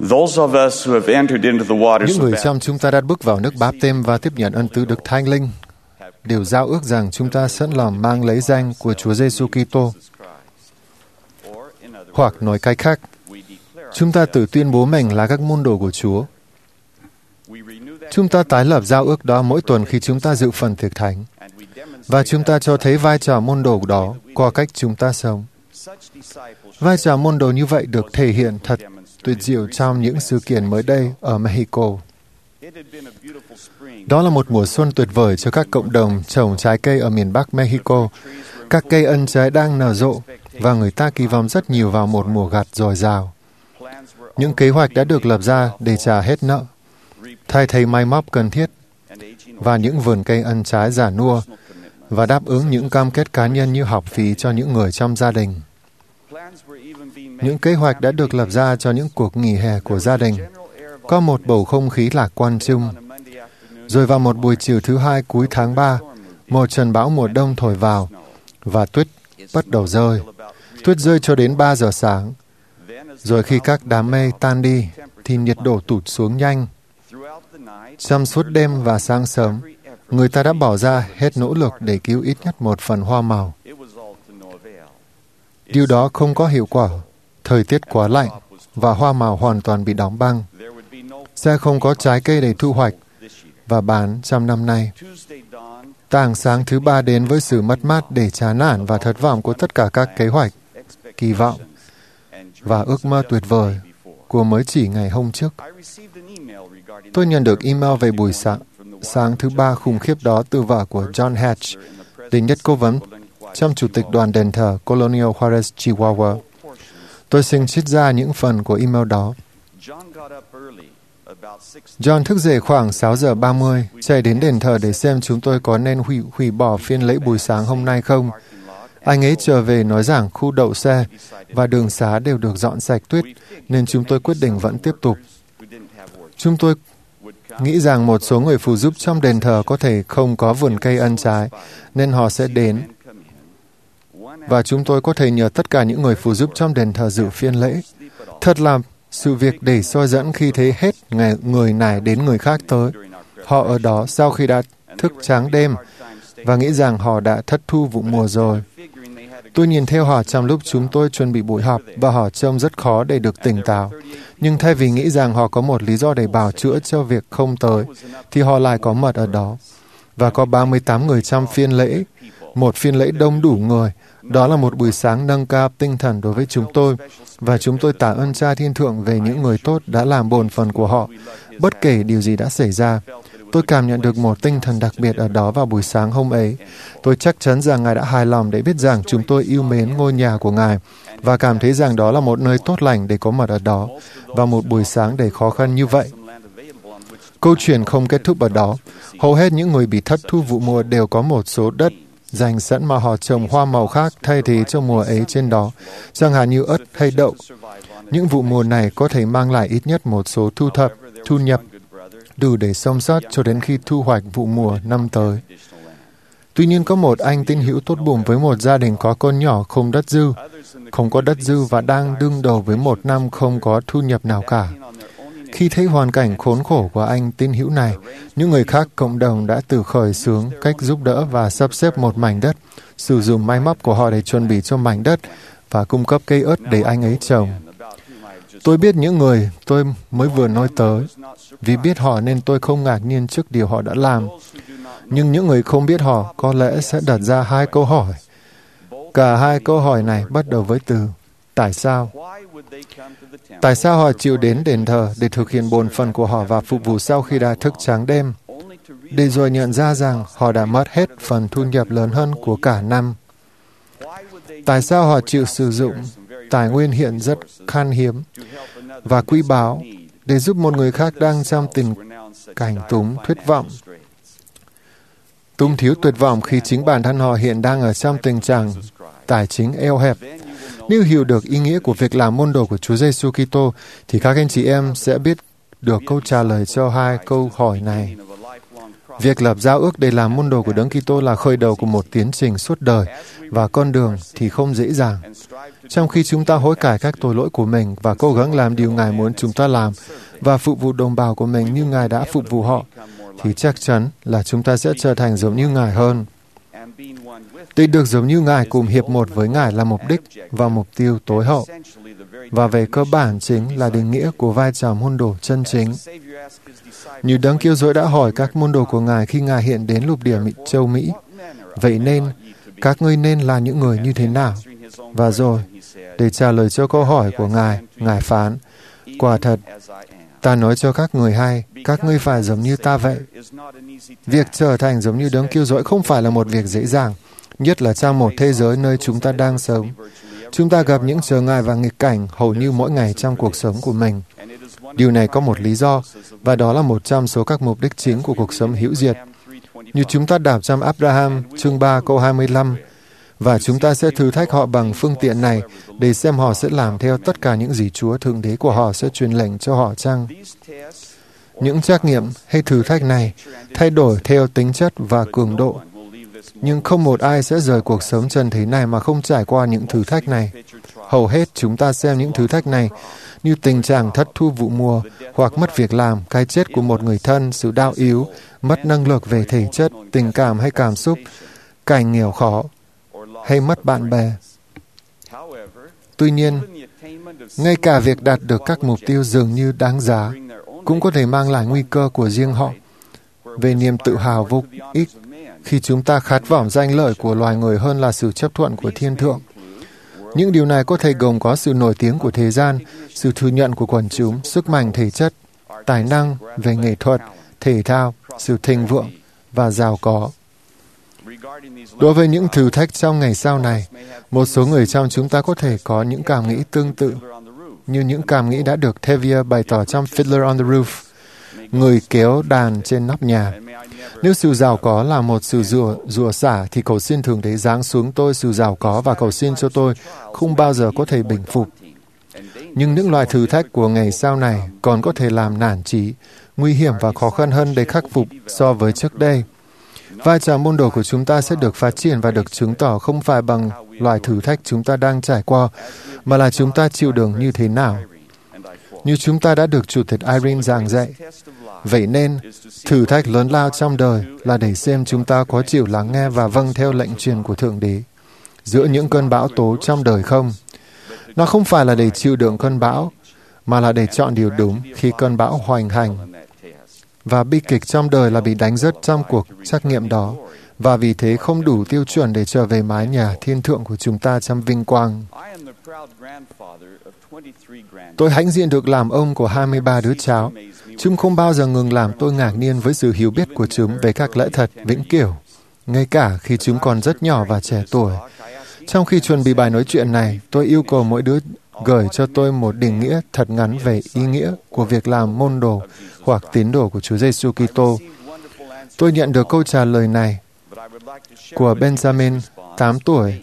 Those of us who have entered into the waters Những of người baptism trong chúng ta đã bước vào nước báp têm và tiếp nhận ân tứ Đức Thánh Linh đều giao ước rằng chúng ta sẵn lòng mang lấy danh của Chúa Giêsu Kitô. Hoặc nói cách khác, chúng ta tự tuyên bố mình là các môn đồ của Chúa. Chúng ta tái lập giao ước đó mỗi tuần khi chúng ta dự phần tiệc thánh, và chúng ta cho thấy vai trò môn đồ đó qua cách chúng ta sống. Vai trò môn đồ như vậy được thể hiện thật tuyệt diệu trong những sự kiện mới đây ở Mexico. Đó là một mùa xuân tuyệt vời cho các cộng đồng trồng trái cây ở miền Bắc Mexico. Các cây ân trái đang nở rộ, và người ta kỳ vọng rất nhiều vào một mùa gặt dồi dào. Những kế hoạch đã được lập ra để trả hết nợ, thay thế máy móc cần thiết, và những vườn cây ân trái già nua, và đáp ứng những cam kết cá nhân như học phí cho những người trong gia đình. Những kế hoạch đã được lập ra cho những cuộc nghỉ hè của gia đình. Có một bầu không khí lạc quan chung. Rồi vào một buổi chiều thứ hai cuối tháng 3, một trận bão mùa đông thổi vào, và tuyết bắt đầu rơi. Tuyết rơi cho đến 3 giờ sáng. Rồi khi các đám mây tan đi, thì nhiệt độ tụt xuống nhanh. Trong suốt đêm và sáng sớm, người ta đã bỏ ra hết nỗ lực để cứu ít nhất một phần hoa màu. Điều đó không có hiệu quả. Thời tiết quá lạnh, và hoa màu hoàn toàn bị đóng băng. Sẽ không có trái cây để thu hoạch và bán trong năm nay. Tảng sáng thứ ba đến với sự mất mát để chán nản và thất vọng của tất cả các kế hoạch, kỳ vọng và ước mơ tuyệt vời của mới chỉ ngày hôm trước. Tôi nhận được email về buổi sáng thứ ba khủng khiếp đó từ vợ của John Hatch, đệ nhất cố vấn trong chủ tịch đoàn đền thờ Colonial Juarez, Chihuahua. Tôi xin trích ra những phần của email đó. John thức dậy khoảng 6 giờ 30, chạy đến đền thờ để xem chúng tôi có nên hủy bỏ phiên lễ buổi sáng hôm nay không. Anh ấy trở về nói rằng khu đậu xe và đường xá đều được dọn sạch tuyết, nên chúng tôi quyết định vẫn tiếp tục. Chúng tôi nghĩ rằng một số người phụ giúp trong đền thờ có thể không có vườn cây ân trái, nên họ sẽ đến. Và chúng tôi có thể nhờ tất cả những người phụ giúp trong đền thờ dự phiên lễ. Thật là sự việc để soi dẫn khi thấy hết người này đến người khác tới. Họ ở đó sau khi đã thức trắng đêm và nghĩ rằng họ đã thất thu vụ mùa rồi. Tôi nhìn theo họ trong lúc chúng tôi chuẩn bị buổi họp và họ trông rất khó để được tỉnh táo. Nhưng thay vì nghĩ rằng họ có một lý do để bào chữa cho việc không tới, thì họ lại có mặt ở đó. Và có 38 người trong phiên lễ, một phiên lễ đông đủ người. Đó là một buổi sáng nâng cao tinh thần đối với chúng tôi, và chúng tôi tạ ơn Cha Thiên Thượng về những người tốt đã làm bổn phận của họ, bất kể điều gì đã xảy ra. Tôi cảm nhận được một tinh thần đặc biệt ở đó vào buổi sáng hôm ấy. Tôi chắc chắn rằng Ngài đã hài lòng để biết rằng chúng tôi yêu mến ngôi nhà của Ngài, và cảm thấy rằng đó là một nơi tốt lành để có mặt ở đó, vào một buổi sáng đầy khó khăn như vậy. Câu chuyện không kết thúc ở đó. Hầu hết những người bị thất thu vụ mùa đều có một số đất dành sẵn mà họ trồng hoa màu khác thay thế cho mùa ấy trên đó, chẳng hạn như ớt hay đậu. Những vụ mùa này có thể mang lại ít nhất một số thu nhập đủ để sống sót cho đến khi thu hoạch vụ mùa năm tới. Tuy nhiên có một anh tín hữu tốt bụng với một gia đình có con nhỏ không có đất dư và đang đương đầu với một năm không có thu nhập nào cả. Khi thấy hoàn cảnh khốn khổ của anh tín hữu này, những người khác cộng đồng đã tự khởi xướng cách giúp đỡ và sắp xếp một mảnh đất, sử dụng máy móc của họ để chuẩn bị cho mảnh đất và cung cấp cây ớt để anh ấy trồng. Tôi biết những người tôi mới vừa nói tới. Vì biết họ nên tôi không ngạc nhiên trước điều họ đã làm. Nhưng những người không biết họ có lẽ sẽ đặt ra hai câu hỏi. Cả hai câu hỏi này bắt đầu với từ tại sao? Tại sao họ chịu đến đền thờ để thực hiện bổn phận của họ và phục vụ sau khi đã thức trắng đêm, để rồi nhận ra rằng họ đã mất hết phần thu nhập lớn hơn của cả năm? Tại sao họ chịu sử dụng tài nguyên hiện rất khan hiếm và quý báu để giúp một người khác đang trong tình cảnh túng thiếu tuyệt vọng khi chính bản thân họ hiện đang ở trong tình trạng tài chính eo hẹp? Nếu hiểu được ý nghĩa của việc làm môn đồ của Chúa Giêsu Kitô, thì các anh chị em sẽ biết được câu trả lời cho hai câu hỏi này. Việc lập giao ước để làm môn đồ của Đấng Kitô là khởi đầu của một tiến trình suốt đời, và con đường thì không dễ dàng. Trong khi chúng ta hối cải các tội lỗi của mình và cố gắng làm điều Ngài muốn chúng ta làm và phục vụ đồng bào của mình như Ngài đã phục vụ họ, thì chắc chắn là chúng ta sẽ trở thành giống như Ngài hơn. Để được giống như Ngài cùng hiệp một với Ngài là mục đích và mục tiêu tối hậu, và về cơ bản chính là định nghĩa của vai trò môn đồ chân chính. Như Đấng Cứu Rỗi đã hỏi các môn đồ của Ngài khi Ngài hiện đến lục địa châu Mỹ, vậy nên, các ngươi nên là những người như thế nào? Và rồi, để trả lời cho câu hỏi của Ngài, Ngài phán, quả thật, ta nói cho các người hay, các ngươi phải giống như ta vậy. Việc trở thành giống như Đấng Cứu Rỗi không phải là một việc dễ dàng, nhất là trong một thế giới nơi chúng ta đang sống. Chúng ta gặp những trở ngại và nghịch cảnh hầu như mỗi ngày trong cuộc sống của mình. Điều này có một lý do, và đó là một trong số các mục đích chính của cuộc sống hữu diệt. Như chúng ta đọc trong Abraham, chương 3, câu 25, và chúng ta sẽ thử thách họ bằng phương tiện này để xem họ sẽ làm theo tất cả những gì Chúa Thượng Đế của họ sẽ truyền lệnh cho họ chăng. Những trắc nghiệm hay thử thách này thay đổi theo tính chất và cường độ. Nhưng không một ai sẽ rời cuộc sống trần thế này mà không trải qua những thử thách này. Hầu hết chúng ta xem những thử thách này như tình trạng thất thu vụ mùa, hoặc mất việc làm, cái chết của một người thân, sự đau yếu, mất năng lực về thể chất, tình cảm hay cảm xúc, cảnh nghèo khó, hay mất bạn bè. Tuy nhiên, ngay cả việc đạt được các mục tiêu dường như đáng giá cũng có thể mang lại nguy cơ của riêng họ về niềm tự hào vô ích khi chúng ta khát vọng danh lợi của loài người hơn là sự chấp thuận của thiên thượng. Những điều này có thể gồm có sự nổi tiếng của thế gian, sự thừa nhận của quần chúng, sức mạnh thể chất, tài năng về nghệ thuật, thể thao, sự thịnh vượng và giàu có. Đối với những thử thách trong ngày sau này, một số người trong chúng ta có thể có những cảm nghĩ tương tự, như những cảm nghĩ đã được Tevye bày tỏ trong Fiddler on the Roof, người kéo đàn trên nóc nhà. Nếu sự giàu có là một sự rủa xả, thì cầu xin Thượng Đế giáng xuống tôi sự giàu có và cầu xin cho tôi không bao giờ có thể bình phục. Nhưng những loại thử thách của ngày sau này còn có thể làm nản chí, nguy hiểm và khó khăn hơn để khắc phục so với trước đây. Vai trò môn đồ của chúng ta sẽ được phát triển và được chứng tỏ không phải bằng loại thử thách chúng ta đang trải qua, mà là chúng ta chịu đựng như thế nào. Như chúng ta đã được Chủ tịch Irene giảng dạy. Vậy nên, thử thách lớn lao trong đời là để xem chúng ta có chịu lắng nghe và vâng theo lệnh truyền của Thượng Đế giữa những cơn bão tố trong đời không. Nó không phải là để chịu đựng cơn bão, mà là để chọn điều đúng khi cơn bão hoành hành. Và bi kịch trong đời là bị đánh rớt trong cuộc trắc nghiệm đó, và vì thế không đủ tiêu chuẩn để trở về mái nhà thiên thượng của chúng ta trong vinh quang. Tôi hãnh diện được làm ông của 23 đứa cháu. Chúng không bao giờ ngừng làm tôi ngạc nhiên với sự hiểu biết của chúng về các lẽ thật vĩnh cửu, ngay cả khi chúng còn rất nhỏ và trẻ tuổi. Trong khi chuẩn bị bài nói chuyện này, tôi yêu cầu mỗi đứa gửi cho tôi một định nghĩa thật ngắn về ý nghĩa của việc làm môn đồ hoặc tín đồ của Chúa Giêsu Kitô. Tôi nhận được câu trả lời này của Benjamin, 8 tuổi.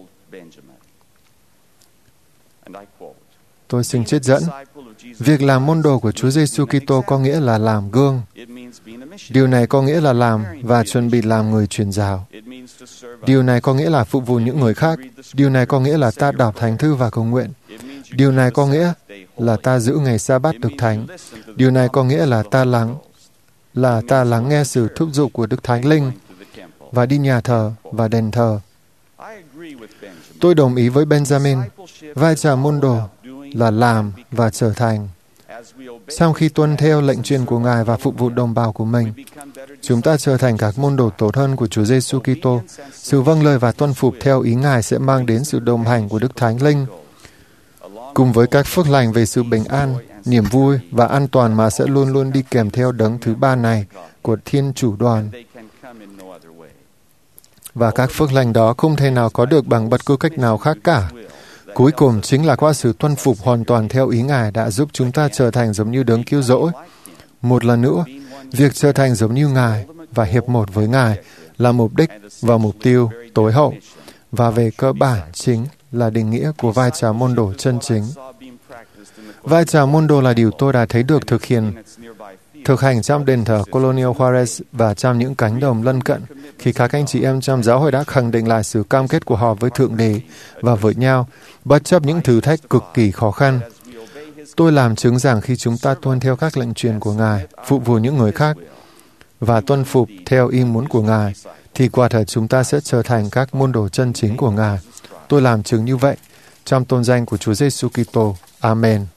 Tôi xin trích dẫn. Việc làm môn đồ của Chúa Giêsu Kitô có nghĩa là làm gương. Điều này có nghĩa là làm và chuẩn bị làm người truyền giáo. Điều này có nghĩa là phục vụ những người khác. Điều này có nghĩa là ta đọc thánh thư và cầu nguyện. Điều này có nghĩa là ta giữ ngày sa-bát được thánh. Điều này có nghĩa là ta lắng nghe sự thúc giục của Đức Thánh Linh và đi nhà thờ và đền thờ. Tôi đồng ý với Benjamin. Vai trò môn đồ là làm và trở thành. Sau khi tuân theo lệnh truyền của Ngài và phục vụ đồng bào của mình, chúng ta trở thành các môn đồ tốt hơn của Chúa Giêsu Kitô. Sự vâng lời và tuân phục theo ý Ngài sẽ mang đến sự đồng hành của Đức Thánh Linh, cùng với các phước lành về sự bình an, niềm vui và an toàn mà sẽ luôn luôn đi kèm theo đấng thứ ba này của Thiên Chủ đoàn. Và các phước lành đó không thể nào có được bằng bất cứ cách nào khác cả. Cuối cùng chính là qua sự tuân phục hoàn toàn theo ý Ngài đã giúp chúng ta trở thành giống như Đấng Cứu Rỗi. Một lần nữa, việc trở thành giống như Ngài và hiệp một với Ngài là mục đích và mục tiêu tối hậu, và về cơ bản chính là định nghĩa của vai trò môn đồ chân chính. Vai trò môn đồ là điều tôi đã thấy được thực hành trong đền thờ Colonial Juarez và trong những cánh đồng lân cận, khi các anh chị em trong giáo hội đã khẳng định lại sự cam kết của họ với Thượng Đế và với nhau, bất chấp những thử thách cực kỳ khó khăn. Tôi làm chứng rằng khi chúng ta tuân theo các lệnh truyền của Ngài, phục vụ những người khác, và tuân phục theo ý muốn của Ngài, thì quả thật chúng ta sẽ trở thành các môn đồ chân chính của Ngài. Tôi làm chứng như vậy trong tôn danh của Chúa Giêsu Kitô. Amen.